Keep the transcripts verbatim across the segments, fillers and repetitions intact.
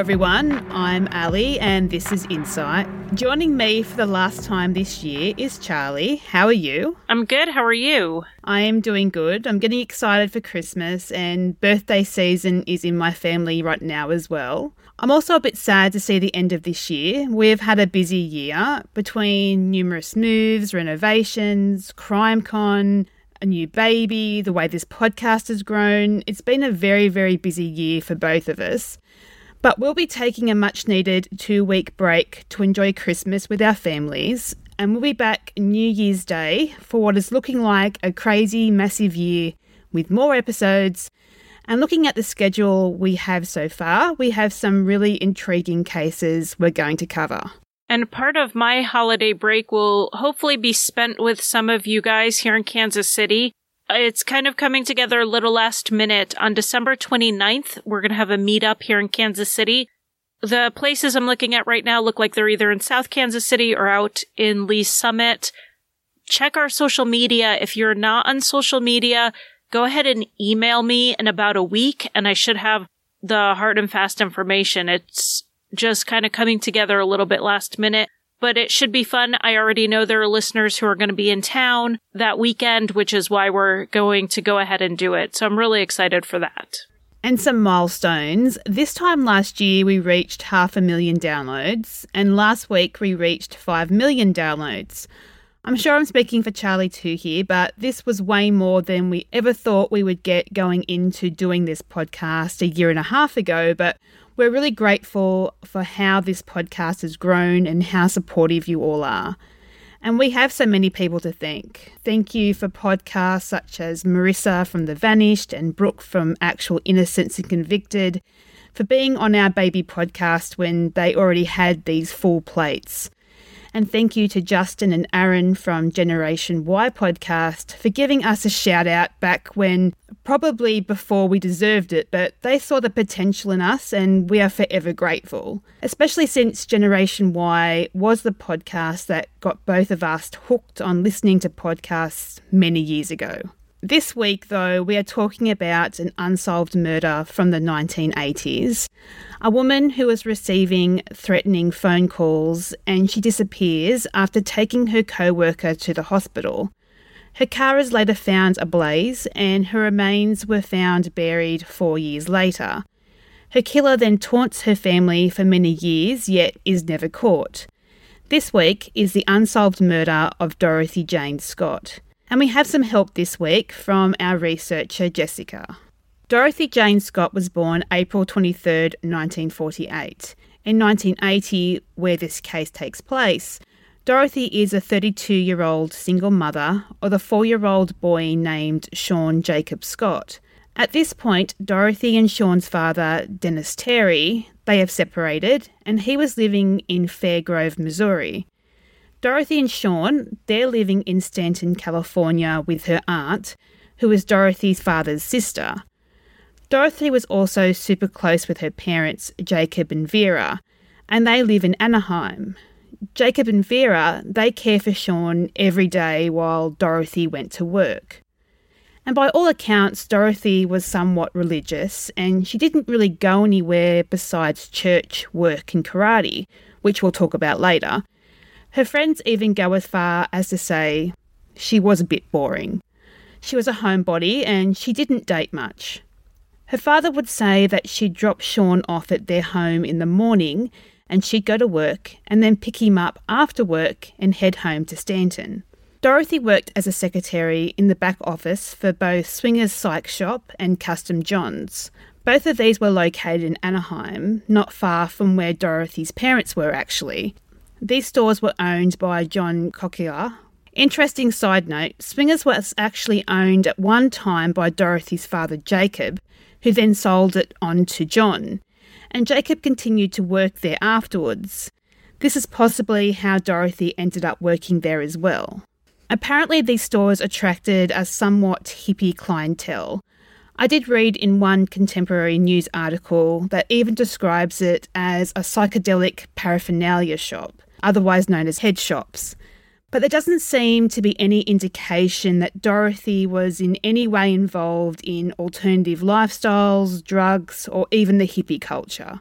everyone, I'm Ali and this is Insight. Joining me for the last time this year is Charlie. How are you? I'm good, how are you? I am doing good. I'm getting excited for Christmas and birthday season is in my family right now as well. I'm also a bit sad to see the end of this year. We've had a busy year between numerous moves, renovations, CrimeCon, a new baby, the way this podcast has grown. It's been a very, very busy year for both of us. But we'll be taking a much-needed two-week break to enjoy Christmas with our families, and we'll be back New Year's Day for what is looking like a crazy, massive year with more episodes. And looking at the schedule we have so far, we have some really intriguing cases we're going to cover. And part of my holiday break will hopefully be spent with some of you guys here in Kansas City. It's kind of coming together a little last minute. On December twenty-ninth, we're going to have a meetup here in Kansas City. The places I'm looking at right now look like they're either in South Kansas City or out in Lee Summit. Check our social media. If you're not on social media, go ahead and email me in about a week, and I should have the hard and fast information. It's just kind of coming together a little bit last minute. But it should be fun. I already know there are listeners who are going to be in town that weekend, which is why we're going to go ahead and do it. So I'm really excited for that. And some milestones. This time last year, we reached half a million downloads. And last week, we reached five million downloads. I'm sure I'm speaking for Charlie too here, but this was way more than we ever thought we would get going into doing this podcast a year and a half ago. But we're really grateful for how this podcast has grown and how supportive you all are. And we have so many people to thank. Thank you for podcasts such as Marissa from The Vanished and Brooke from Actual Innocence and Convicted for being on our baby podcast when they already had these full plates. And thank you to Justin and Aaron from Generation Y podcast for giving us a shout out back when, probably before we deserved it, but they saw the potential in us and we are forever grateful, especially since Generation Y was the podcast that got both of us hooked on listening to podcasts many years ago. This week, though, we are talking about an unsolved murder from the nineteen eighties. A woman who was receiving threatening phone calls and she disappears after taking her co-worker to the hospital. Her car is later found ablaze and her remains were found buried four years later. Her killer then taunts her family for many years, yet is never caught. This week is the unsolved murder of Dorothy Jane Scott. And we have some help this week from our researcher, Jessica. Dorothy Jane Scott was born April twenty-third, nineteen forty-eight. In nineteen eighty, where this case takes place, Dorothy is a thirty-two-year-old single mother of a four-year-old boy named Sean Jacob Scott. At this point, Dorothy and Sean's father, Dennis Terry, they have separated, and he was living in Fairgrove, Missouri. Dorothy and Sean, they're living in Stanton, California with her aunt, who is Dorothy's father's sister. Dorothy was also super close with her parents, Jacob and Vera, and they live in Anaheim. Jacob and Vera, they care for Sean every day while Dorothy went to work. And by all accounts, Dorothy was somewhat religious and she didn't really go anywhere besides church, work and karate, which we'll talk about later. Her friends even go as far as to say she was a bit boring. She was a homebody and she didn't date much. Her father would say that she'd drop Sean off at their home in the morning and she'd go to work and then pick him up after work and head home to Stanton. Dorothy worked as a secretary in the back office for both Swingers Psych Shop and Custom John's. Both of these were located in Anaheim, not far from where Dorothy's parents were actually. These stores were owned by John Cochlear. Interesting side note, Swingers was actually owned at one time by Dorothy's father Jacob, who then sold it on to John, and Jacob continued to work there afterwards. This is possibly how Dorothy ended up working there as well. Apparently these stores attracted a somewhat hippie clientele. I did read in one contemporary news article that even describes it as a psychedelic paraphernalia shop, otherwise known as head shops. But there doesn't seem to be any indication that Dorothy was in any way involved in alternative lifestyles, drugs, or even the hippie culture.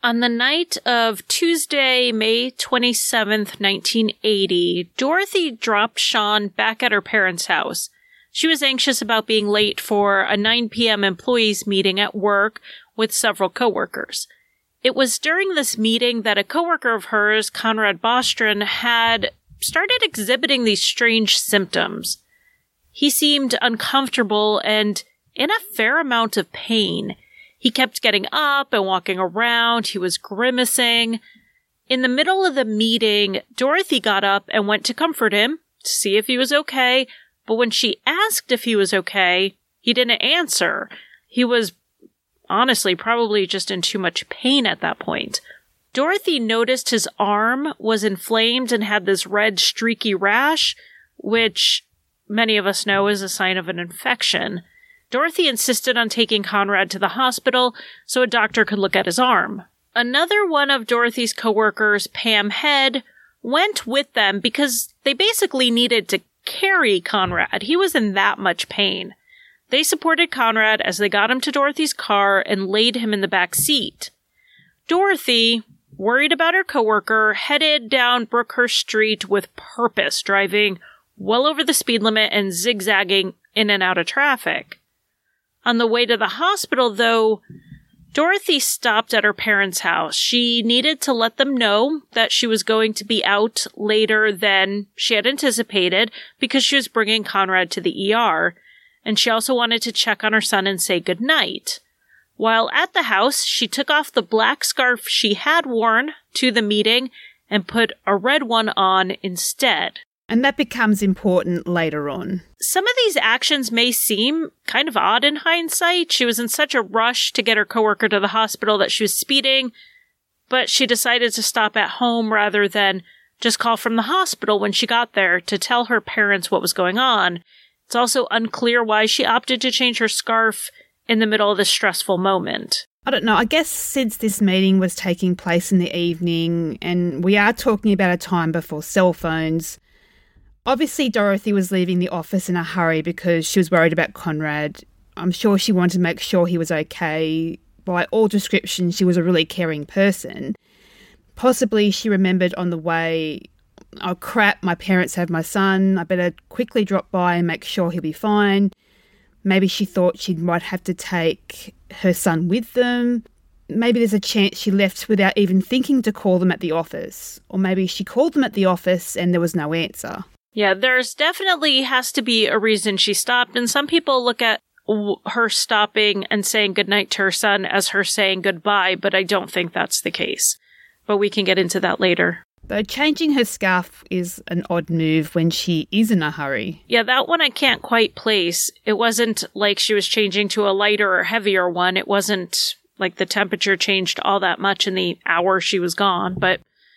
On the night of Tuesday, May twenty-seventh, nineteen eighty, Dorothy dropped Sean back at her parents' house. She was anxious about being late for a nine p.m. employees meeting at work with several coworkers. It was during this meeting that a coworker of hers, Conrad Bostron, had started exhibiting these strange symptoms. He seemed uncomfortable and in a fair amount of pain. He kept getting up and walking around. He was grimacing. In the middle of the meeting, Dorothy got up and went to comfort him to see if he was okay. But when she asked if he was okay, he didn't answer. He was honestly probably just in too much pain at that point. Dorothy noticed his arm was inflamed and had this red streaky rash, which many of us know is a sign of an infection. Dorothy insisted on taking Conrad to the hospital so a doctor could look at his arm. Another one of Dorothy's coworkers, Pam Head, went with them because they basically needed to carry Conrad. He was in that much pain. They supported Conrad as they got him to Dorothy's car and laid him in the back seat. Dorothy, worried about her coworker, headed down Brookhurst Street with purpose, driving well over the speed limit and zigzagging in and out of traffic. On the way to the hospital, though, Dorothy stopped at her parents' house. She needed to let them know that she was going to be out later than she had anticipated because she was bringing Conrad to the E R, and she also wanted to check on her son and say goodnight. While at the house, she took off the black scarf she had worn to the meeting and put a red one on instead. And that becomes important later on. Some of these actions may seem kind of odd in hindsight. She was in such a rush to get her coworker to the hospital that she was speeding, but she decided to stop at home rather than just call from the hospital when she got there to tell her parents what was going on. It's also unclear why she opted to change her scarf in the middle of this stressful moment. I don't know. I guess since this meeting was taking place in the evening and we are talking about a time before cell phones, obviously, Dorothy was leaving the office in a hurry because she was worried about Conrad. I'm sure she wanted to make sure he was okay. By all descriptions, she was a really caring person. Possibly she remembered on the way, oh crap, my parents have my son. I better quickly drop by and make sure he'll be fine. Maybe she thought she might have to take her son with them. Maybe there's a chance she left without even thinking to call them at the office. Or maybe she called them at the office and there was no answer. Yeah, there's definitely has to be a reason she stopped, and some people look at w- her stopping and saying goodnight to her son as her saying goodbye, but I don't think that's the case. But we can get into that later. Though changing her scarf is an odd move when she is in a hurry. Yeah, that one I can't quite place. It wasn't like she was changing to a lighter or heavier one. It wasn't like the temperature changed all that much in the hour she was gone, but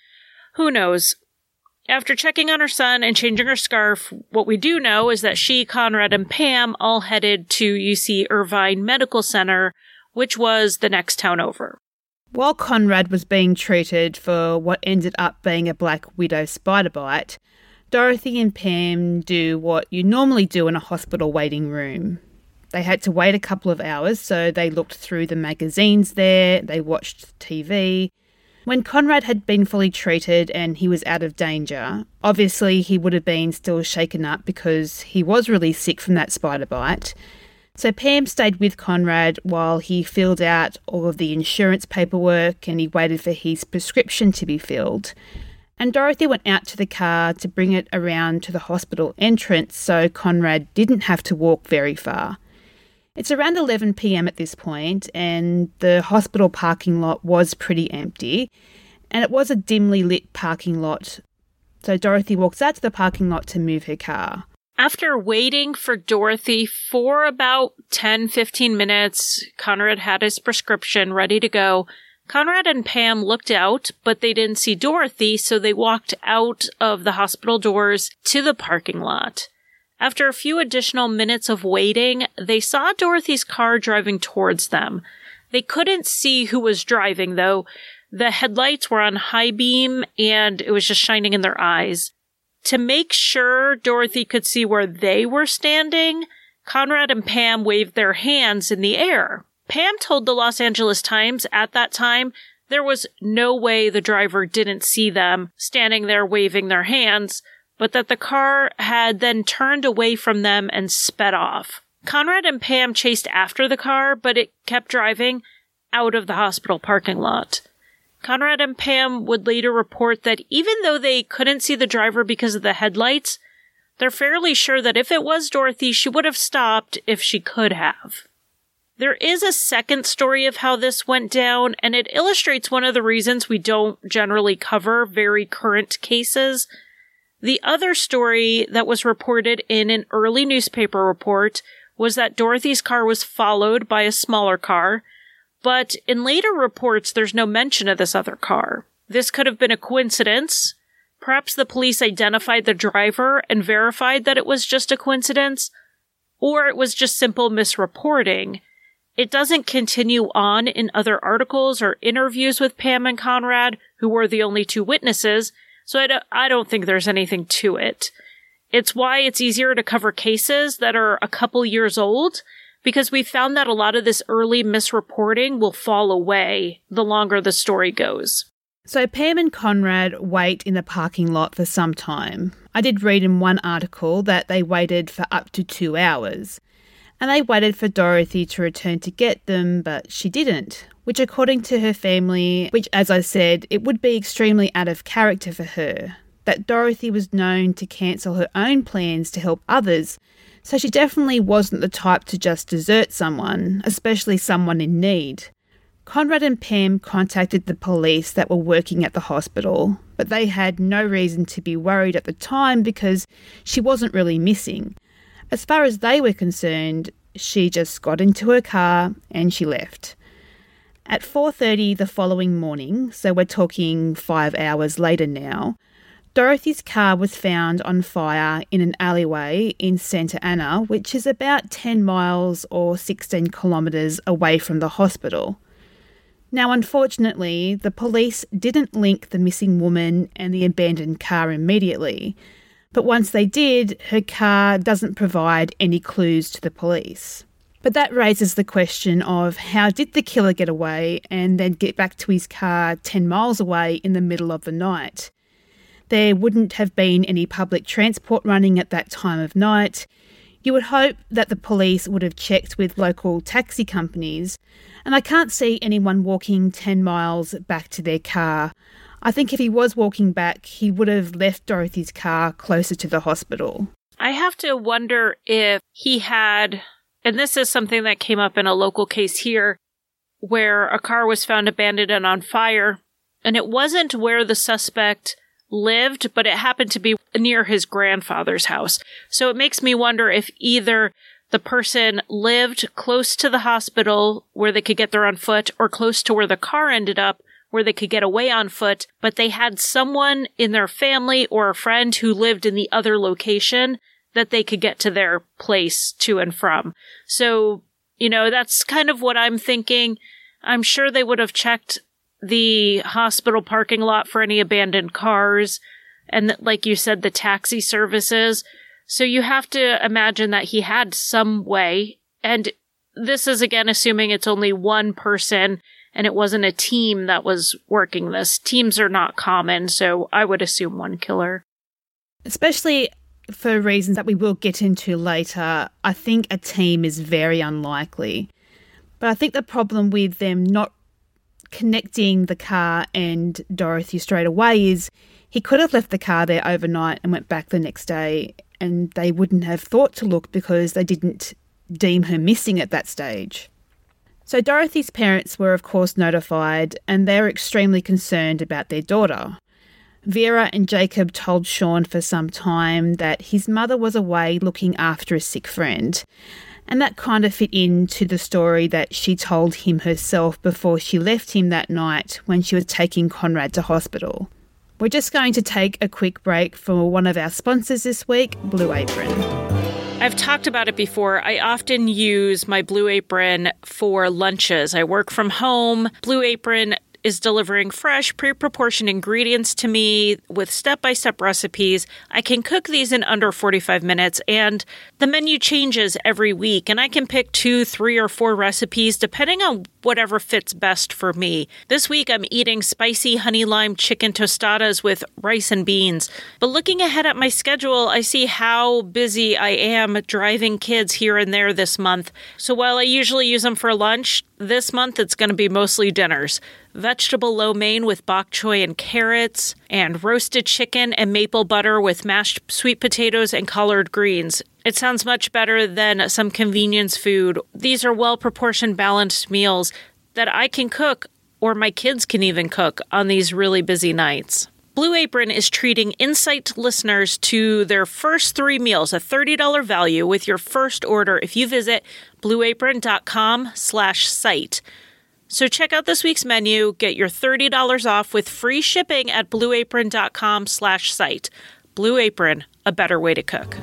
who knows? After checking on her son and changing her scarf, what we do know is that she, Conrad, and Pam all headed to U C Irvine Medical Center, which was the next town over. While Conrad was being treated for what ended up being a black widow spider bite, Dorothy and Pam do what you normally do in a hospital waiting room. They had to wait a couple of hours, so they looked through the magazines there, they watched T V. When Conrad had been fully treated and he was out of danger, obviously he would have been still shaken up because he was really sick from that spider bite. So Pam stayed with Conrad while he filled out all of the insurance paperwork and he waited for his prescription to be filled. And Dorothy went out to the car to bring it around to the hospital entrance so Conrad didn't have to walk very far. It's around eleven p.m. at this point, and the hospital parking lot was pretty empty, and it was a dimly lit parking lot. So Dorothy walks out to the parking lot to move her car. After waiting for Dorothy for about ten to fifteen minutes, Conrad had his prescription ready to go. Conrad and Pam looked out, but they didn't see Dorothy, so they walked out of the hospital doors to the parking lot. After a few additional minutes of waiting, they saw Dorothy's car driving towards them. They couldn't see who was driving, though. The headlights were on high beam, and it was just shining in their eyes. To make sure Dorothy could see where they were standing, Conrad and Pam waved their hands in the air. Pam told the Los Angeles Times at that time there was no way the driver didn't see them standing there waving their hands, but that the car had then turned away from them and sped off. Conrad and Pam chased after the car, but it kept driving out of the hospital parking lot. Conrad and Pam would later report that even though they couldn't see the driver because of the headlights, they're fairly sure that if it was Dorothy, she would have stopped if she could have. There is a second story of how this went down, and it illustrates one of the reasons we don't generally cover very current cases. The other story that was reported in an early newspaper report was that Dorothy's car was followed by a smaller car, but in later reports there's no mention of this other car. This could have been a coincidence. Perhaps the police identified the driver and verified that it was just a coincidence, or it was just simple misreporting. It doesn't continue on in other articles or interviews with Pam and Conrad, who were the only two witnesses, so I don't, I don't think there's anything to it. It's why it's easier to cover cases that are a couple years old, because we found that a lot of this early misreporting will fall away the longer the story goes. So Pam and Conrad wait in the parking lot for some time. I did read in one article that they waited for up to two hours. And they waited for Dorothy to return to get them, but she didn't, which according to her family, which as I said, it would be extremely out of character for her, that Dorothy was known to cancel her own plans to help others, so she definitely wasn't the type to just desert someone, especially someone in need. Conrad and Pam contacted the police that were working at the hospital, but they had no reason to be worried at the time because she wasn't really missing. As far as they were concerned, she just got into her car and she left. At four thirty the following morning, so we're talking five hours later now, Dorothy's car was found on fire in an alleyway in Santa Ana, which is about ten miles or sixteen kilometres away from the hospital. Now, unfortunately, the police didn't link the missing woman and the abandoned car immediately, but once they did, her car doesn't provide any clues to the police. But that raises the question of how did the killer get away and then get back to his car ten miles away in the middle of the night? There wouldn't have been any public transport running at that time of night. You would hope that the police would have checked with local taxi companies, and I can't see anyone walking ten miles back to their car. I think if he was walking back, he would have left Dorothy's car closer to the hospital. I have to wonder if he had, and this is something that came up in a local case here, where a car was found abandoned and on fire, and it wasn't where the suspect lived, but it happened to be near his grandfather's house. So it makes me wonder if either the person lived close to the hospital where they could get there on foot, or close to where the car ended up where they could get away on foot, but they had someone in their family or a friend who lived in the other location that they could get to their place to and from. So, you know, that's kind of what I'm thinking. I'm sure they would have checked the hospital parking lot for any abandoned cars, and like you said, the taxi services. So you have to imagine that he had some way, and this is again assuming it's only one person and it wasn't a team that was working this. Teams are not common, so I would assume one killer. Especially for reasons that we will get into later, I think a team is very unlikely. But I think the problem with them not connecting the car and Dorothy straight away is he could have left the car there overnight and went back the next day, and they wouldn't have thought to look because they didn't deem her missing at that stage. So Dorothy's parents were of course notified, and they're extremely concerned about their daughter. Vera and Jacob told Sean for some time that his mother was away looking after a sick friend, and that kind of fit into the story that she told him herself before she left him that night when she was taking Conrad to hospital. We're just going to take a quick break for one of our sponsors this week, Blue Apron. I've talked about it before. I often use my Blue Apron for lunches. I work from home. Blue Apron is delivering fresh, pre-proportioned ingredients to me with step-by-step recipes. I can cook these in under forty-five minutes, and the menu changes every week, and I can pick two, three, or four recipes depending on whatever fits best for me. This week, I'm eating spicy honey lime chicken tostadas with rice and beans. But looking ahead at my schedule, I see how busy I am driving kids here and there this month. So while I usually use them for lunch, this month it's going to be mostly dinners. Vegetable lo mein with bok choy and carrots, and roasted chicken and maple butter with mashed sweet potatoes and collard greens. It sounds much better than some convenience food. These are well-proportioned, balanced meals that I can cook, or my kids can even cook, on these really busy nights. Blue Apron is treating Insight listeners to their first three meals, a thirty dollars value with your first order if you visit blueapron.com slash site. So check out this week's menu, get your thirty dollars off with free shipping at blueapron.com slash site. Blue Apron, a better way to cook.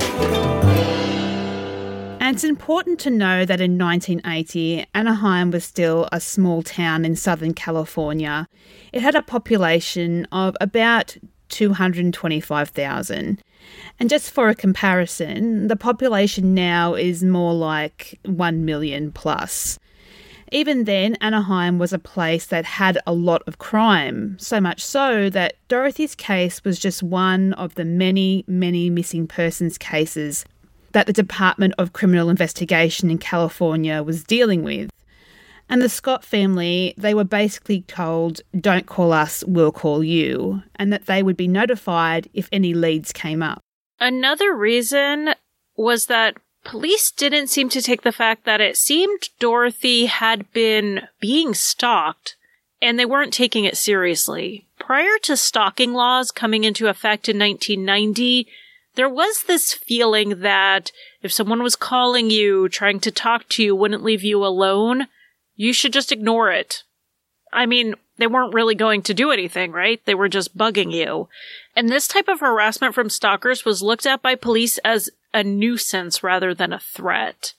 And it's important to know that in nineteen eighty, Anaheim was still a small town in Southern California. It had a population of about two hundred twenty-five thousand. And just for a comparison, the population now is more like one million plus. Even then, Anaheim was a place that had a lot of crime, so much so that Dorothy's case was just one of the many, many missing persons cases that the Department of Criminal Investigation in California was dealing with. And the Scott family, they were basically told, don't call us, we'll call you, and that they would be notified if any leads came up. Another reason was that police didn't seem to take the fact that it seemed Dorothy had been being stalked, and they weren't taking it seriously. Prior to stalking laws coming into effect in nineteen ninety, there was this feeling that if someone was calling you, trying to talk to you, wouldn't leave you alone, you should just ignore it. I mean, they weren't really going to do anything, right? They were just bugging you. And this type of harassment from stalkers was looked at by police as a nuisance rather than a threat.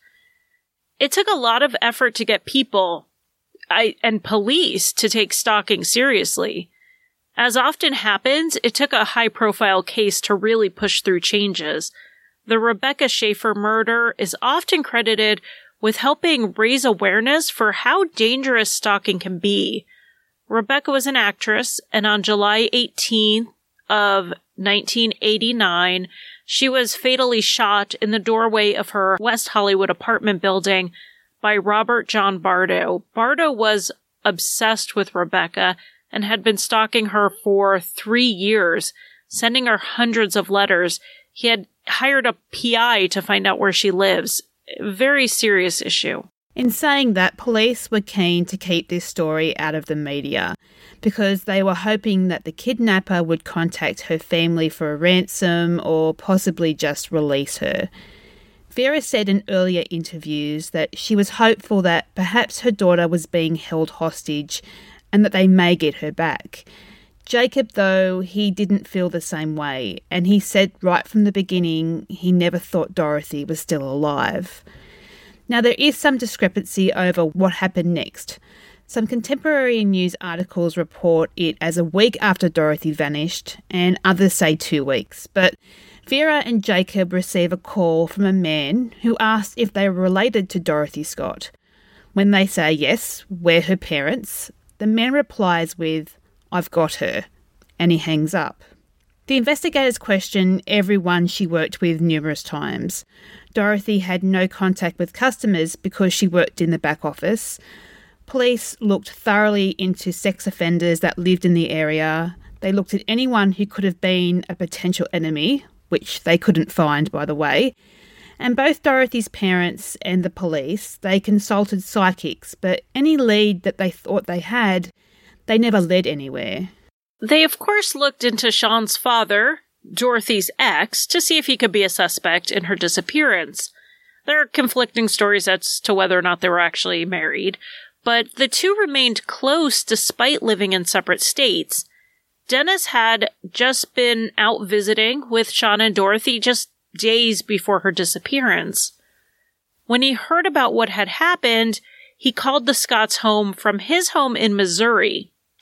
It took a lot of effort to get people I, and police to take stalking seriously. As often happens, it took a high-profile case to really push through changes. The Rebecca Schaeffer murder is often credited with helping raise awareness for how dangerous stalking can be. Rebecca was an actress, and on July eighteenth of nineteen eighty-nine, she was fatally shot in the doorway of her West Hollywood apartment building by Robert John Bardo. Bardo was obsessed with Rebecca and had been stalking her for three years, sending her hundreds of letters. He had hired a P I to find out where she lives. Very serious issue. In saying that, police were keen to keep this story out of the media because they were hoping that the kidnapper would contact her family for a ransom or possibly just release her. Vera said in earlier interviews that she was hopeful that perhaps her daughter was being held hostage and that they may get her back. Jacob, though, he didn't feel the same way, and he said right from the beginning he never thought Dorothy was still alive. Now, there is some discrepancy over what happened next. Some contemporary news articles report it as a week after Dorothy vanished, and others say two weeks. But Vera and Jacob receive a call from a man who asks if they were related to Dorothy Scott. When they say yes, we're her parents, the man replies with, "I've got her," and he hangs up. The investigators question everyone she worked with numerous times. Dorothy had no contact with customers because she worked in the back office. Police looked thoroughly into sex offenders that lived in the area. They looked at anyone who could have been a potential enemy, which they couldn't find, by the way. And both Dorothy's parents and the police, they consulted psychics, but any lead that they thought they had, they never led anywhere. They, of course, looked into Sean's father, Dorothy's ex, to see if he could be a suspect in her disappearance. There are conflicting stories as to whether or not they were actually married, but the two remained close despite living in separate states. Dennis had just been out visiting with Sean and Dorothy just days before her disappearance. When he heard about what had happened, he called the Scotts home from his home in Missouri.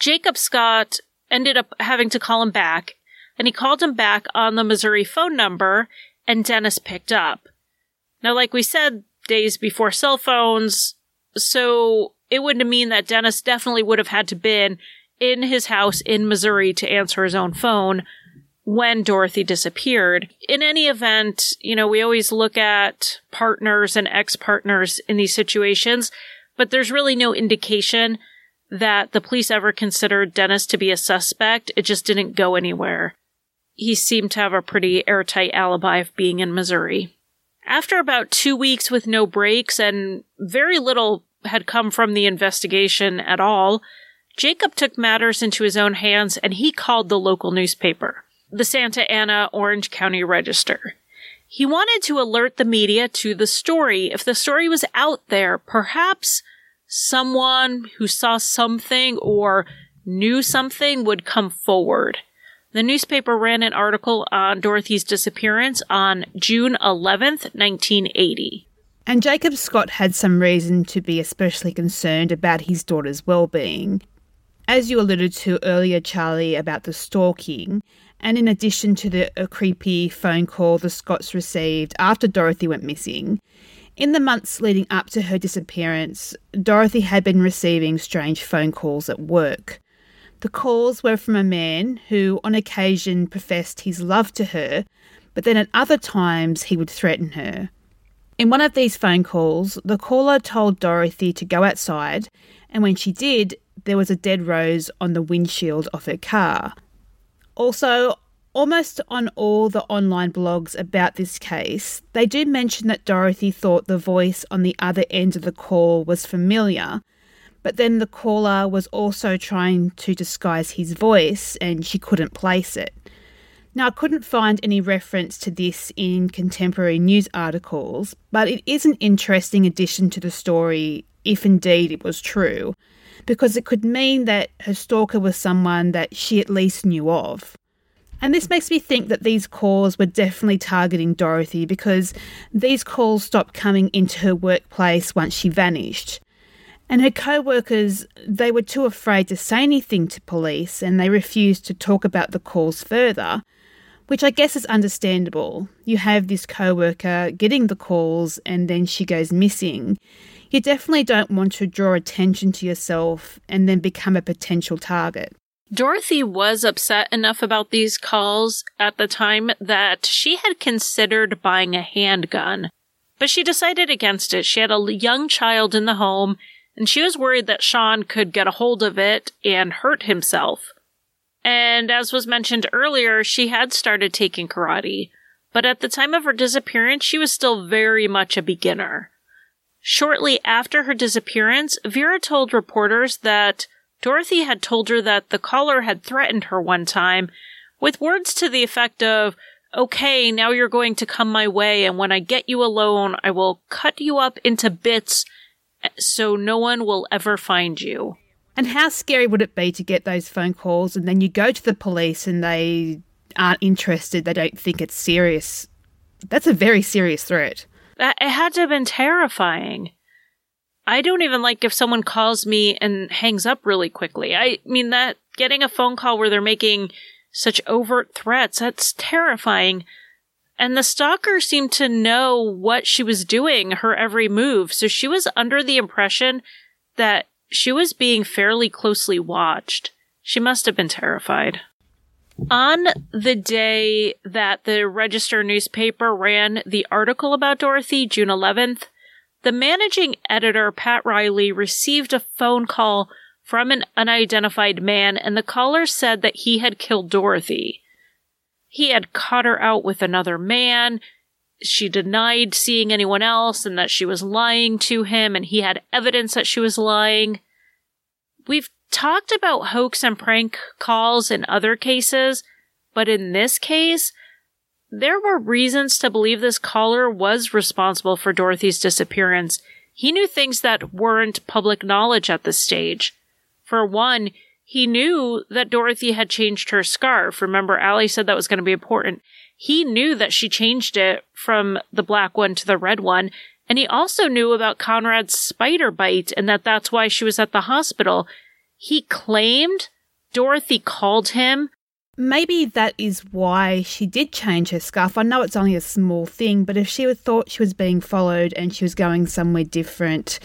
Jacob Scott ended up having to call him back, and he called him back on the Missouri phone number, and Dennis picked up. Now, like we said, days before cell phones, so it would mean that Dennis definitely would have had to been in his house in Missouri to answer his own phone when Dorothy disappeared. In any event, you know, we always look at partners and ex-partners in these situations, but there's really no indication that the police ever considered Dennis to be a suspect. It just didn't go anywhere. He seemed to have a pretty airtight alibi of being in Missouri. After about two weeks with no breaks and very little had come from the investigation at all, Jacob took matters into his own hands and he called the local newspaper, the Santa Ana Orange County Register. He wanted to alert the media to the story. If the story was out there, perhaps someone who saw something or knew something would come forward. The newspaper ran an article on Dorothy's disappearance on June eleventh, nineteen eighty. And Jacob Scott had some reason to be especially concerned about his daughter's well-being. As you alluded to earlier, Charlie, about the stalking, and in addition to the a creepy phone call the Scotts received after Dorothy went missing, in the months leading up to her disappearance, Dorothy had been receiving strange phone calls at work. The calls were from a man who on occasion professed his love to her, but then at other times he would threaten her. In one of these phone calls, the caller told Dorothy to go outside, and when she did, there was a dead rose on the windshield of her car. Also, almost on all the online blogs about this case, they do mention that Dorothy thought the voice on the other end of the call was familiar, but then the caller was also trying to disguise his voice and she couldn't place it. Now, I couldn't find any reference to this in contemporary news articles, but it is an interesting addition to the story if indeed it was true, because it could mean that her stalker was someone that she at least knew of. And this makes me think that these calls were definitely targeting Dorothy because these calls stopped coming into her workplace once she vanished. And her co-workers, they were too afraid to say anything to police and they refused to talk about the calls further, which I guess is understandable. You have this co-worker getting the calls and then she goes missing. You definitely don't want to draw attention to yourself and then become a potential target. Dorothy was upset enough about these calls at the time that she had considered buying a handgun, but she decided against it. She had a young child in the home, and she was worried that Sean could get a hold of it and hurt himself. And as was mentioned earlier, she had started taking karate, but at the time of her disappearance, she was still very much a beginner. Shortly after her disappearance, Vera told reporters that Dorothy had told her that the caller had threatened her one time with words to the effect of, "Okay, now you're going to come my way, and when I get you alone, I will cut you up into bits so no one will ever find you." And how scary would it be to get those phone calls and then you go to the police and they aren't interested, they don't think it's serious? That's a very serious threat. That, it had to have been terrifying. I don't even like if someone calls me and hangs up really quickly. I mean, that getting a phone call where they're making such overt threats, that's terrifying. And the stalker seemed to know what she was doing, her every move. So she was under the impression that she was being fairly closely watched. She must have been terrified. On the day that the Register newspaper ran the article about Dorothy, June eleventh, the managing editor, Pat Riley, received a phone call from an unidentified man, and the caller said that he had killed Dorothy. He had caught her out with another man. She denied seeing anyone else and that she was lying to him, and he had evidence that she was lying. We've talked about hoax and prank calls in other cases, but in this case, there were reasons to believe this caller was responsible for Dorothy's disappearance. He knew things that weren't public knowledge at this stage. For one, he knew that Dorothy had changed her scarf. Remember, Allie said that was going to be important. He knew that she changed it from the black one to the red one, and he also knew about Conrad's spider bite and that that's why she was at the hospital. he claimed Dorothy called him. Maybe that is why she did change her scarf. I know it's only a small thing, but if she had thought she was being followed and she was going somewhere different,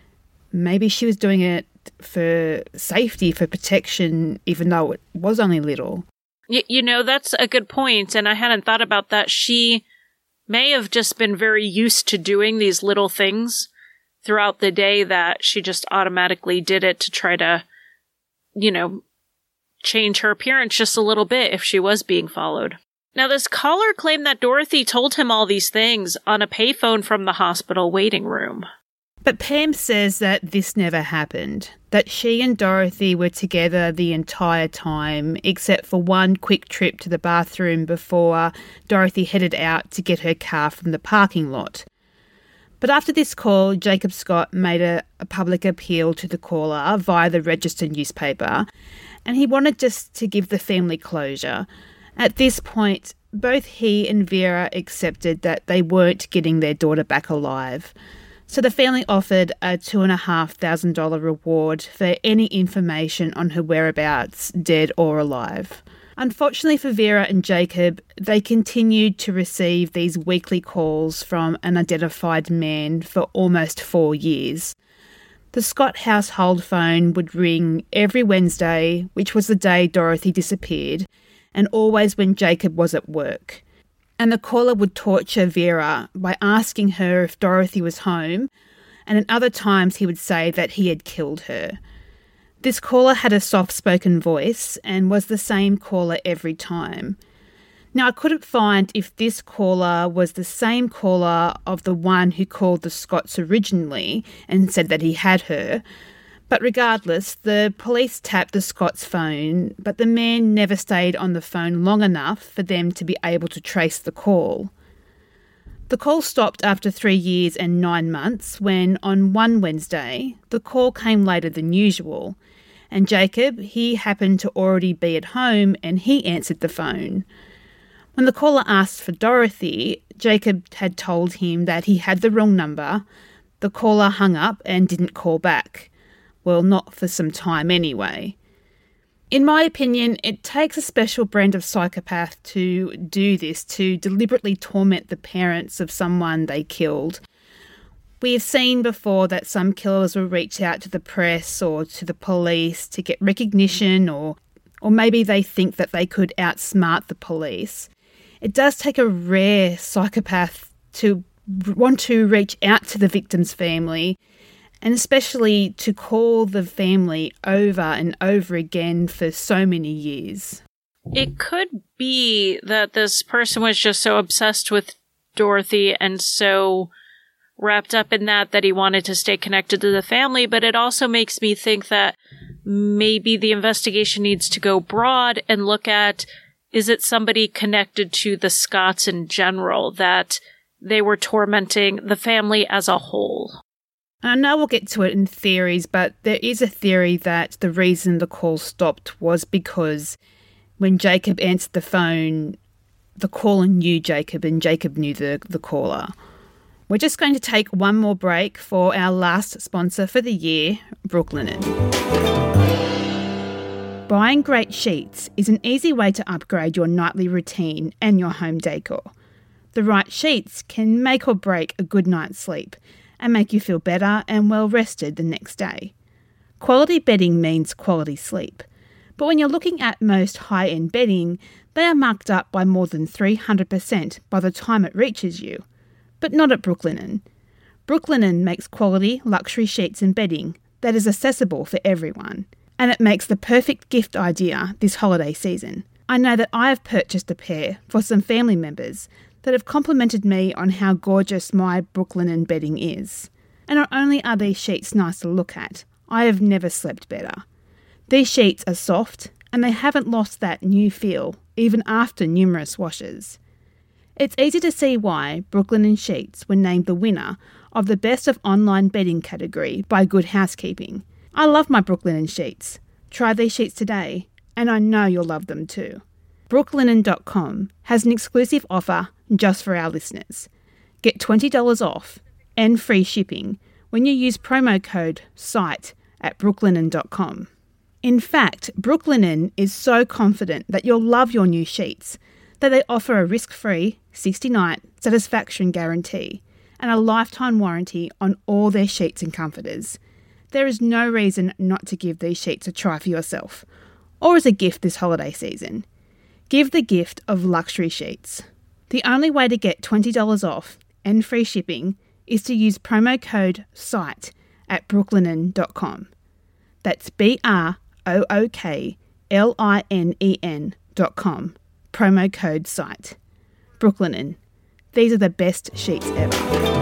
maybe she was doing it for safety, for protection, even though it was only little. Y- you know, that's a good point, and I hadn't thought about that. She may have just been very used to doing these little things throughout the day that she just automatically did it to try to, you know, change her appearance just a little bit if she was being followed. Now, this caller claimed that Dorothy told him all these things on a payphone from the hospital waiting room. But Pam says that this never happened, that she and Dorothy were together the entire time, except for one quick trip to the bathroom before Dorothy headed out to get her car from the parking lot. But after this call, Jacob Scott made a, a public appeal to the caller via the Register newspaper, and he wanted just to give the family closure. At this point, both he and Vera accepted that they weren't getting their daughter back alive. So the family offered a two thousand five hundred dollars reward for any information on her whereabouts, dead or alive. Unfortunately for Vera and Jacob, they continued to receive these weekly calls from an unidentified man for almost four years. The Scott household phone would ring every Wednesday, which was the day Dorothy disappeared, and always when Jacob was at work. And the caller would torture Vera by asking her if Dorothy was home, and at other times he would say that he had killed her. This caller had a soft-spoken voice and was the same caller every time. Now, I couldn't find if this caller was the same caller of the one who called the Scotts originally and said that he had her, but regardless, the police tapped the Scotts' phone, but the man never stayed on the phone long enough for them to be able to trace the call. The call stopped after three years and nine months when, on one Wednesday, the call came later than usual, and Jacob, he happened to already be at home and he answered the phone. When the caller asked for Dorothy, Jacob had told him that he had the wrong number. The caller hung up and didn't call back. Well, not for some time anyway. In my opinion, it takes a special brand of psychopath to do this, to deliberately torment the parents of someone they killed. We have seen before that some killers will reach out to the press or to the police to get recognition, or, or maybe they think that they could outsmart the police. It does take a rare psychopath to want to reach out to the victim's family, and especially to call the family over and over again for so many years. It could be that this person was just so obsessed with Dorothy and so wrapped up in that that he wanted to stay connected to the family, but it also makes me think that maybe the investigation needs to go broad and look at, is it somebody connected to the Scotts in general that they were tormenting the family as a whole? I know we'll get to it in theories, but there is a theory that the reason the call stopped was because when Jacob answered the phone, the caller knew Jacob and Jacob knew the, the caller. We're just going to take one more break for our last sponsor for the year, Brooklinen. Buying great sheets is an easy way to upgrade your nightly routine and your home decor. The right sheets can make or break a good night's sleep and make you feel better and well rested the next day. Quality bedding means quality sleep. But when you're looking at most high-end bedding, they are marked up by more than three hundred percent by the time it reaches you. But not at Brooklinen. Brooklinen makes quality luxury sheets and bedding that is accessible for everyone. And it makes the perfect gift idea this holiday season. I know that I have purchased a pair for some family members that have complimented me on how gorgeous my Brooklinen bedding is. And not only are these sheets nice to look at, I have never slept better. These sheets are soft and they haven't lost that new feel, even after numerous washes. It's easy to see why Brooklinen sheets were named the winner of the Best of Online Bedding category by Good Housekeeping. I love my Brooklinen sheets. Try these sheets today, and I know you'll love them too. Brooklinen dot com has an exclusive offer just for our listeners. Get twenty dollars off and free shipping when you use promo code SITE at brooklinen dot com. In fact, Brooklinen is so confident that you'll love your new sheets that they offer a risk-free sixty-night satisfaction guarantee and a lifetime warranty on all their sheets and comforters. There is no reason not to give these sheets a try for yourself, or as a gift this holiday season. Give the gift of luxury sheets. The only way to get twenty dollars off and free shipping is to use promo code SITE at brooklinen dot com. That's B R O O K L I N E N dot com. Promo code SITE. Brooklinen. These are the best sheets ever.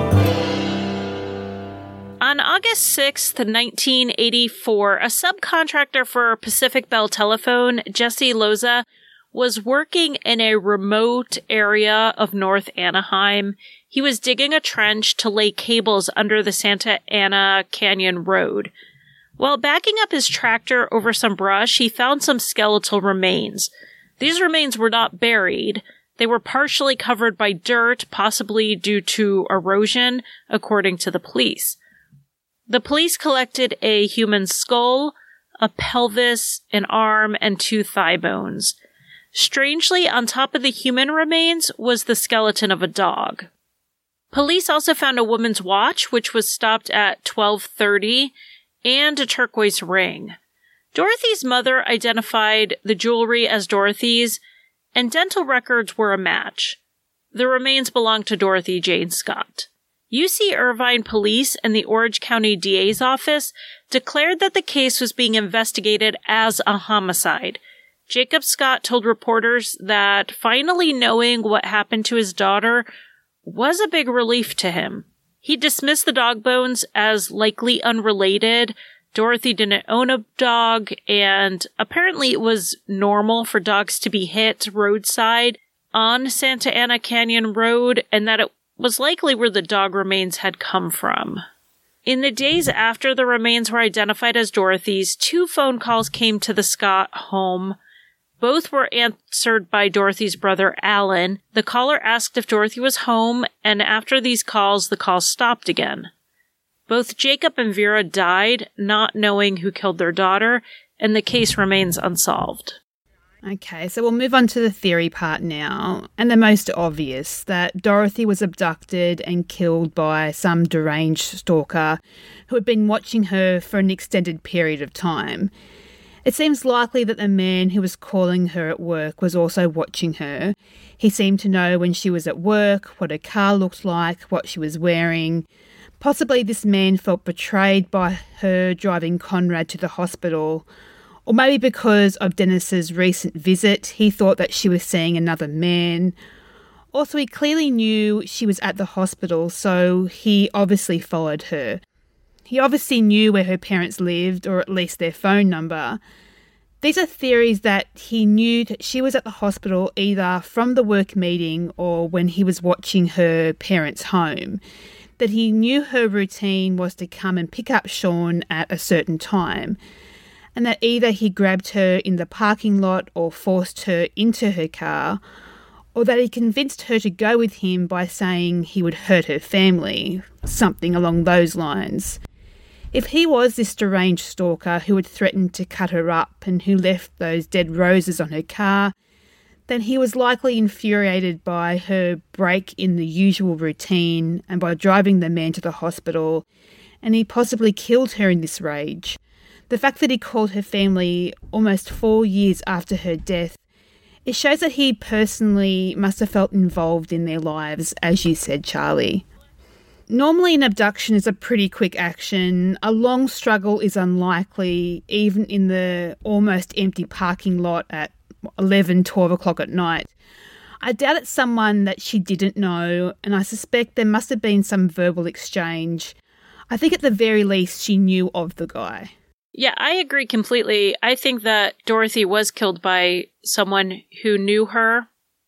On August sixth, nineteen eighty-four, a subcontractor for Pacific Bell Telephone, Jesse Loza, was working in a remote area of North Anaheim. He was digging a trench to lay cables under the Santa Ana Canyon Road. While backing up his tractor over some brush, he found some skeletal remains. These remains were not buried. They were partially covered by dirt, possibly due to erosion, according to the police. The police collected a human skull, a pelvis, an arm, and two thigh bones. Strangely, on top of the human remains was the skeleton of a dog. Police also found a woman's watch, which was stopped at twelve thirty, and a turquoise ring. Dorothy's mother identified the jewelry as Dorothy's, and dental records were a match. The remains belonged to Dorothy Jane Scott. U C Irvine Police and the Orange County D A's office declared that the case was being investigated as a homicide. Jacob Scott told reporters that finally knowing what happened to his daughter was a big relief to him. He dismissed the dog bones as likely unrelated. Dorothy didn't own a dog, and apparently it was normal for dogs to be hit roadside on Santa Ana Canyon Road, and that it was likely where the dog remains had come from. In the days after the remains were identified as Dorothy's, two phone calls came to the Scott home. Both were answered by Dorothy's brother, Alan. The caller asked if Dorothy was home, and after these calls, the call stopped again. Both Jacob and Vera died, not knowing who killed their daughter, and the case remains unsolved. Okay, so we'll move on to the theory part now, and the most obvious, that Dorothy was abducted and killed by some deranged stalker who had been watching her for an extended period of time. It seems likely that the man who was calling her at work was also watching her. He seemed to know when she was at work, what her car looked like, what she was wearing. Possibly this man felt betrayed by her driving Conrad to the hospital. Or maybe because of Dennis's recent visit, he thought that she was seeing another man. Also, he clearly knew she was at the hospital, so he obviously followed her. He obviously knew where her parents lived, or at least their phone number. These are theories that he knew that she was at the hospital either from the work meeting or when he was watching her parents' home. That he knew her routine was to come and pick up Sean at a certain time. And that either he grabbed her in the parking lot or forced her into her car, or that he convinced her to go with him by saying he would hurt her family, something along those lines. If he was this deranged stalker who had threatened to cut her up and who left those dead roses on her car, then he was likely infuriated by her break in the usual routine and by driving the man to the hospital, and he possibly killed her in this rage. The fact that he called her family almost four years after her death, it shows that he personally must have felt involved in their lives, as you said, Charlie. Normally an abduction is a pretty quick action. A long struggle is unlikely, even in the almost empty parking lot at eleven, twelve o'clock at night. I doubt it's someone that she didn't know, and I suspect there must have been some verbal exchange. I think at the very least she knew of the guy. Yeah, I agree completely. I think that Dorothy was killed by someone who knew her.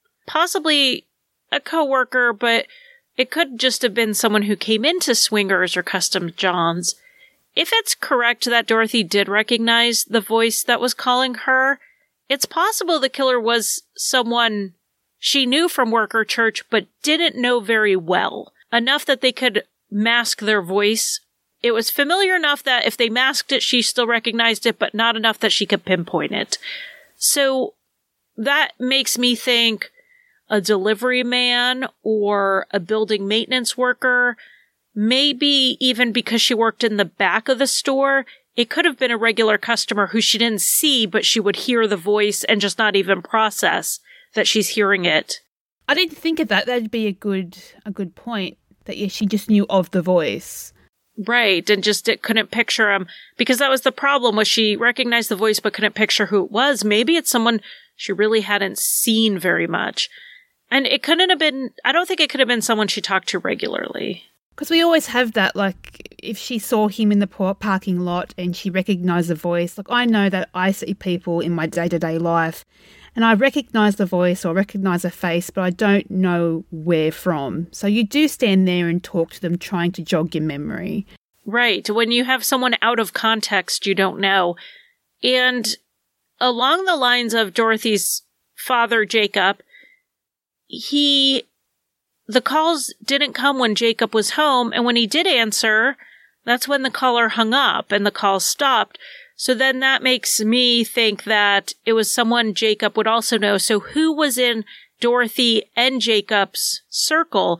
Possibly a coworker, but it could just have been someone who came into Swingers or Custom John's. If it's correct that Dorothy did recognize the voice that was calling her, it's possible the killer was someone she knew from work or church but didn't know very well, enough that they could mask their voice it was familiar enough that if they masked it, she still recognized it, but not enough that she could pinpoint it. So that makes me think a delivery man or a building maintenance worker, maybe even because she worked in the back of the store, it could have been a regular customer who she didn't see, but she would hear the voice and just not even process that she's hearing it. I didn't think of that. That'd be a good a good point, that yeah, she just knew of the voice. Right, and just it couldn't picture him, because that was the problem, was she recognized the voice but couldn't picture who it was. Maybe it's someone she really hadn't seen very much. And it couldn't have been, I don't think it could have been someone she talked to regularly. Because we always have that, like, if she saw him in the parking lot and she recognised the voice, like, I know that I see people in my day-to-day life and I recognise the voice or recognise a face, but I don't know where from. So you do stand there and talk to them, trying to jog your memory. Right. When you have someone out of context, you don't know. And along the lines of Dorothy's father, Jacob, he... the calls didn't come when Jacob was home, and when he did answer, that's when the caller hung up and the call stopped. So then that makes me think that it was someone Jacob would also know. So who was in Dorothy and Jacob's circle?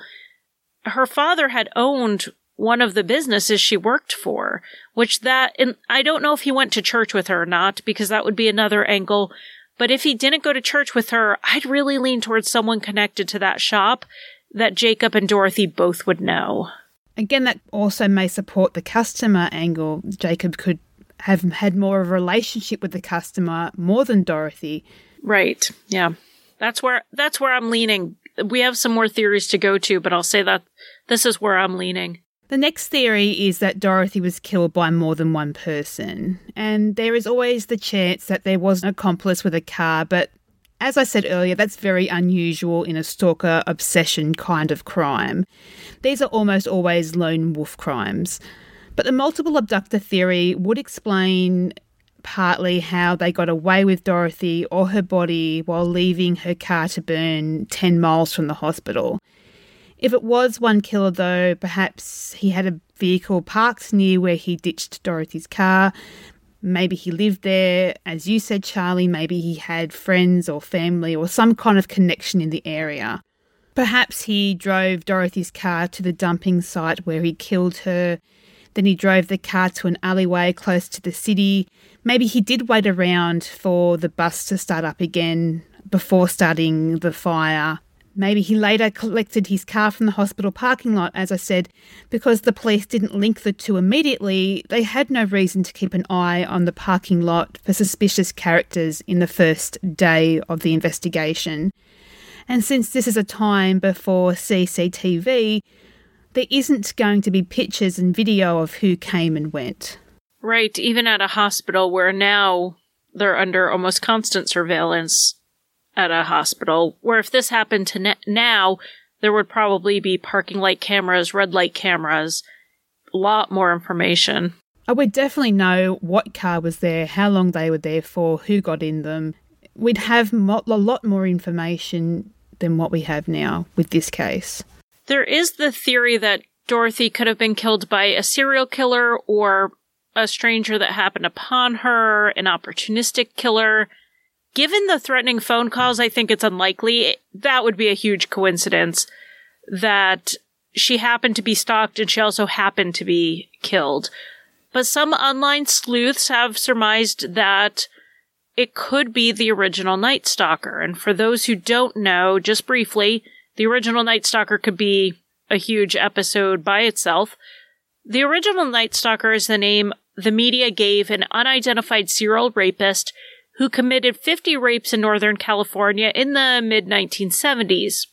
Her father had owned one of the businesses she worked for, which that, and I don't know if he went to church with her or not, because that would be another angle. But if he didn't go to church with her, I'd really lean towards someone connected to that shop that Jacob and Dorothy both would know. Again, that also may support the customer angle. Jacob could have had more of a relationship with the customer more than Dorothy. Right. Yeah. That's where that's where I'm leaning. We have some more theories to go to, but I'll say that this is where I'm leaning. The next theory is that Dorothy was killed by more than one person. And there is always the chance that there was an accomplice with a car, but as I said earlier, that's very unusual in a stalker obsession kind of crime. These are almost always lone wolf crimes. But the multiple abductor theory would explain partly how they got away with Dorothy or her body while leaving her car to burn ten miles from the hospital. If it was one killer, though, perhaps he had a vehicle parked near where he ditched Dorothy's car. Maybe he lived there, as you said, Charlie. Maybe he had friends or family or some kind of connection in the area. Perhaps he drove Dorothy's car to the dumping site where he killed her. Then he drove the car to an alleyway close to the city. Maybe he did wait around for the bus to start up again before starting the fire. Maybe he later collected his car from the hospital parking lot. As I said, because the police didn't link the two immediately, they had no reason to keep an eye on the parking lot for suspicious characters in the first day of the investigation. And since this is a time before C C T V, there isn't going to be pictures and video of who came and went. Right, even at a hospital where now they're under almost constant surveillance at a hospital, where if this happened to ne- now, there would probably be parking light cameras, red light cameras, a lot more information. I would definitely know what car was there, how long they were there for, who got in them. We'd have mo- a lot more information than what we have now with this case. There is the theory that Dorothy could have been killed by a serial killer or a stranger that happened upon her, an opportunistic killer. Given the threatening phone calls, I think it's unlikely. That would be a huge coincidence that she happened to be stalked and she also happened to be killed. But some online sleuths have surmised that it could be the original Night Stalker. And for those who don't know, just briefly, the original Night Stalker could be a huge episode by itself. The original Night Stalker is the name the media gave an unidentified serial rapist who committed fifty rapes in Northern California in the mid nineteen seventies.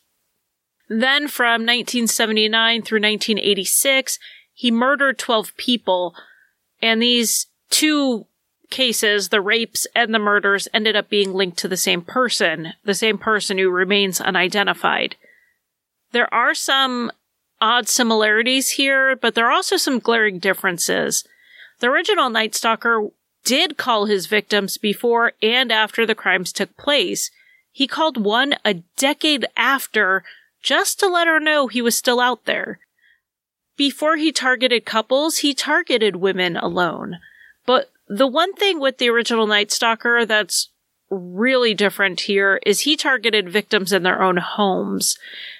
Then from nineteen seventy-nine through nineteen eighty-six, he murdered twelve people, and these two cases, the rapes and the murders, ended up being linked to the same person, the same person who remains unidentified. There are some odd similarities here, but there are also some glaring differences. The original Night Stalker did call his victims before and after the crimes took place. He called one a decade after just to let her know he was still out there. before he targeted couples, he targeted women alone. But the one thing with the original Night Stalker that's really different here is he targeted victims in their own homes.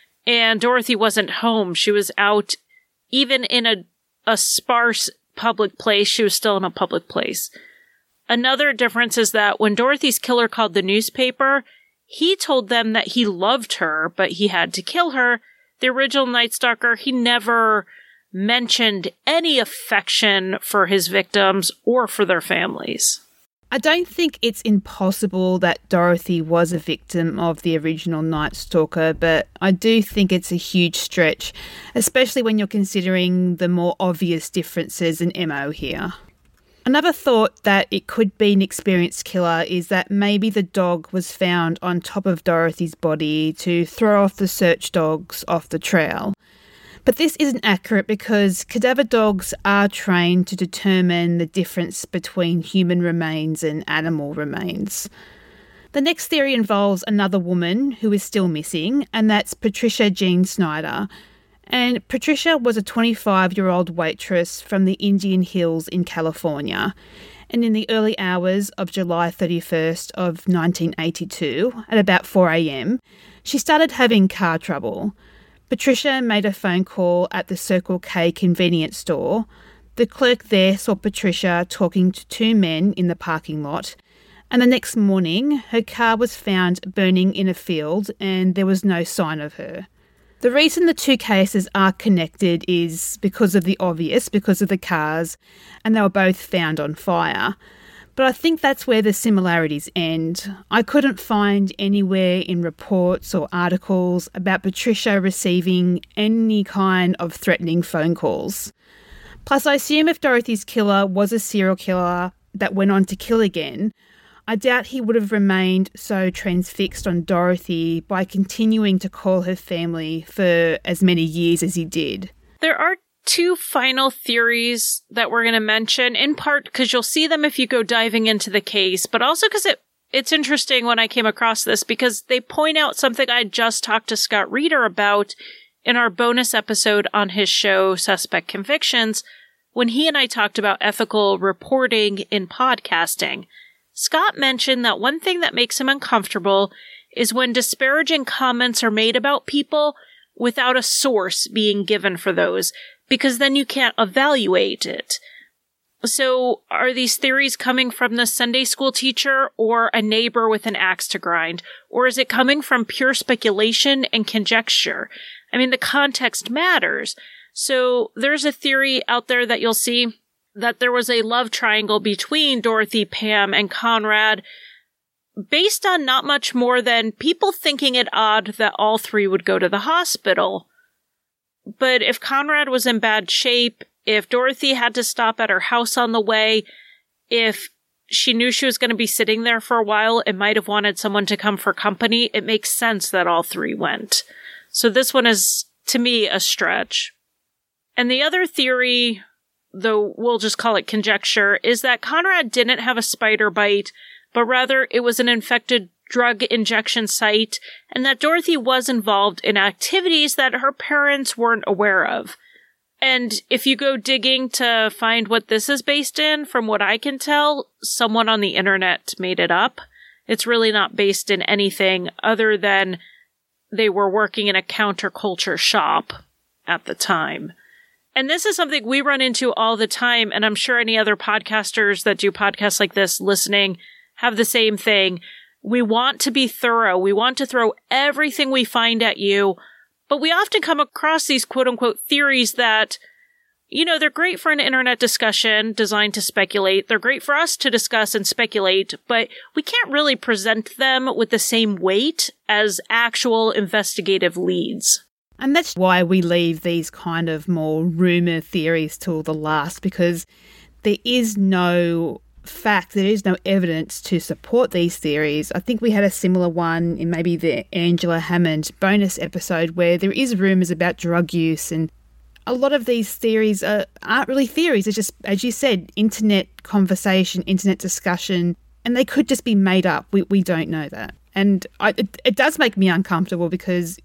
And Dorothy wasn't home. She was out, even in a, a sparse public place. She was still in a public place. Another difference is that when Dorothy's killer called the newspaper, he told them that he loved her, but he had to kill her. The original Night Stalker, he never mentioned any affection for his victims or for their families. I don't think it's impossible that Dorothy was a victim of the original Night Stalker, but I do think it's a huge stretch, especially when you're considering the more obvious differences in M O here. Another thought that it could be an experienced killer is that maybe the dog was found on top of Dorothy's body to throw off the search dogs off the trail. But this isn't accurate because cadaver dogs are trained to determine the difference between human remains and animal remains. The next theory involves another woman who is still missing, and that's Patricia Jean Snyder. And Patricia was a twenty-five-year-old waitress from the Indian Hills in California. And in the early hours of July thirty-first of nineteen eighty-two, at about four a.m, she started having car trouble. Patricia made a phone call at the Circle K convenience store. The clerk there saw Patricia talking to two men in the parking lot, and the next morning her car was found burning in a field and there was no sign of her. The reason the two cases are connected is because of the obvious, because of the cars, and they were both found on fire. But I think that's where the similarities end. I couldn't find anywhere in reports or articles about Patricia receiving any kind of threatening phone calls. Plus, I assume if Dorothy's killer was a serial killer that went on to kill again, I doubt he would have remained so transfixed on Dorothy by continuing to call her family for as many years as he did. There are two final theories that we're going to mention, in part because you'll see them if you go diving into the case, but also because it, it's interesting when I came across this because they point out something I just talked to Scott Reeder about in our bonus episode on his show, Suspect Convictions, when he and I talked about ethical reporting in podcasting. Scott mentioned that one thing that makes him uncomfortable is when disparaging comments are made about people without a source being given for those, because then you can't evaluate it. So are these theories coming from the Sunday school teacher or a neighbor with an axe to grind? Or is it coming from pure speculation and conjecture? I mean, the context matters. So there's a theory out there that you'll see that there was a love triangle between Dorothy, Pam, and Conrad based on not much more than people thinking it odd that all three would go to the hospital. But if Conrad was in bad shape, if Dorothy had to stop at her house on the way, if she knew she was going to be sitting there for a while and might have wanted someone to come for company, it makes sense that all three went. So this one is, to me, a stretch. And the other theory, though we'll just call it conjecture, is that Conrad didn't have a spider bite, but rather it was an infected drug injection site, and that Dorothy was involved in activities that her parents weren't aware of. And if you go digging to find what this is based in, from what I can tell, someone on the internet made it up. It's really not based in anything other than they were working in a counterculture shop at the time. And this is something we run into all the time, and I'm sure any other podcasters that do podcasts like this listening have the same thing. We want to be thorough. We want to throw everything we find at you, but we often come across these quote-unquote theories that, you know, they're great for an internet discussion designed to speculate. They're great for us to discuss and speculate, but we can't really present them with the same weight as actual investigative leads. And that's why we leave these kind of more rumour theories till the last, because there is no fact, there is no evidence to support these theories. I think we had a similar one in maybe the Angela Hammond bonus episode where there is rumours about drug use, and a lot of these theories are, aren't really theories. It's just, as you said, internet conversation, internet discussion, and they could just be made up. We we don't know that. And I, it, it does make me uncomfortable because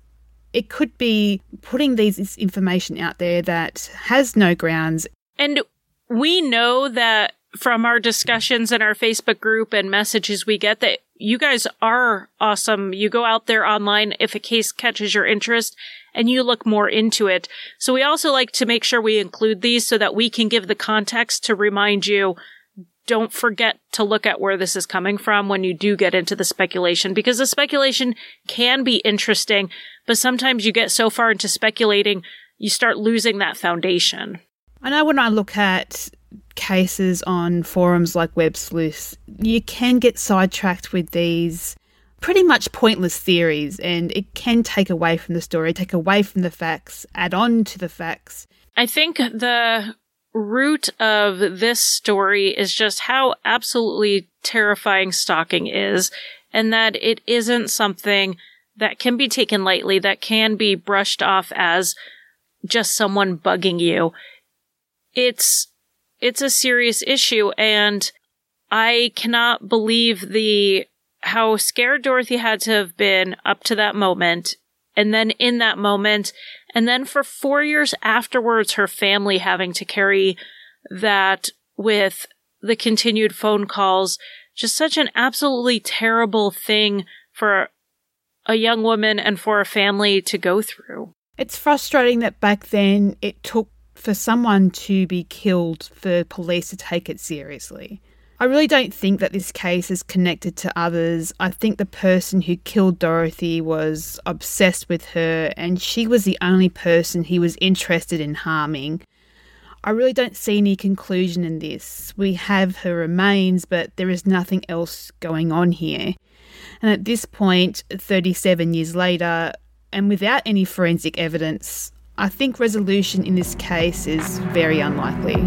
it could be putting these this information out there that has no grounds. And we know that from our discussions in our Facebook group and messages we get that you guys are awesome. You go out there online if a case catches your interest and you look more into it. So we also like to make sure we include these so that we can give the context to remind you, don't forget to look at where this is coming from when you do get into the speculation, because the speculation can be interesting, but sometimes you get so far into speculating, you start losing that foundation. I know when I look at cases on forums like Web Sleuths, you can get sidetracked with these pretty much pointless theories, and it can take away from the story, take away from the facts, add on to the facts. I think the root of this story is just how absolutely terrifying stalking is, and that it isn't something that can be taken lightly, that can be brushed off as just someone bugging you. It's it's a serious issue, and I cannot believe the how scared Dorothy had to have been up to that moment, and then in that moment, and then for four years afterwards, her family having to carry that with the continued phone calls. Just such an absolutely terrible thing for a young woman and for a family to go through. It's frustrating that back then it took for someone to be killed for police to take it seriously. I really don't think that this case is connected to others. I think the person who killed Dorothy was obsessed with her, and she was the only person he was interested in harming. I really don't see any conclusion in this. We have her remains, but there is nothing else going on here. And at this point, thirty-seven years later, and without any forensic evidence, I think resolution in this case is very unlikely.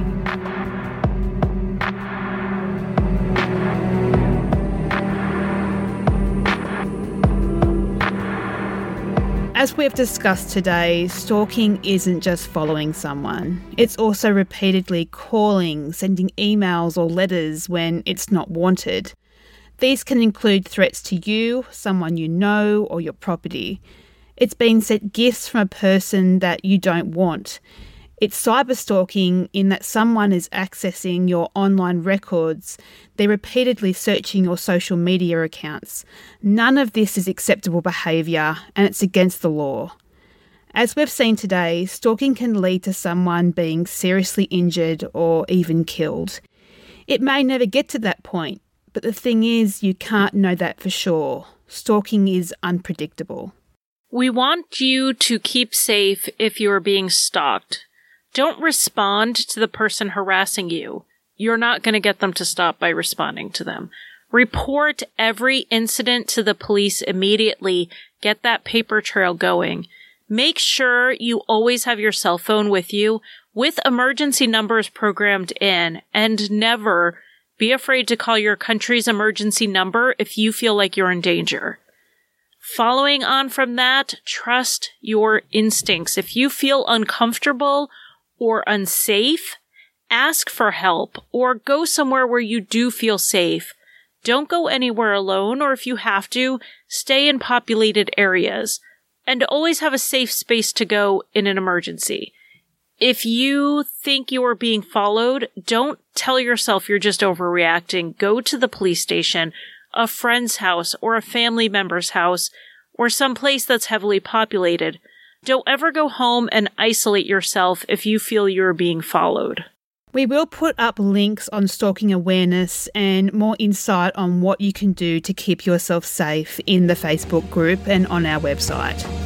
As we've discussed today, stalking isn't just following someone. It's also repeatedly calling, sending emails or letters when it's not wanted. These can include threats to you, someone you know, or your property. It's being sent gifts from a person that you don't want. It's cyber stalking in that someone is accessing your online records. They're repeatedly searching your social media accounts. None of this is acceptable behaviour, and it's against the law. As we've seen today, stalking can lead to someone being seriously injured or even killed. It may never get to that point, but the thing is, you can't know that for sure. Stalking is unpredictable. We want you to keep safe if you are being stalked. Don't respond to the person harassing you. You're not going to get them to stop by responding to them. Report every incident to the police immediately. Get that paper trail going. Make sure you always have your cell phone with you with emergency numbers programmed in, and never be afraid to call your country's emergency number if you feel like you're in danger. Following on from that, trust your instincts. If you feel uncomfortable or unsafe, ask for help or go somewhere where you do feel safe. Don't go anywhere alone, or if you have to, stay in populated areas. And always have a safe space to go in an emergency. If you think you are being followed, don't tell yourself you're just overreacting. Go to the police station, a friend's house, or a family member's house, or some place that's heavily populated. Don't ever go home and isolate yourself if you feel you're being followed. We will put up links on stalking awareness and more insight on what you can do to keep yourself safe in the Facebook group and on our website.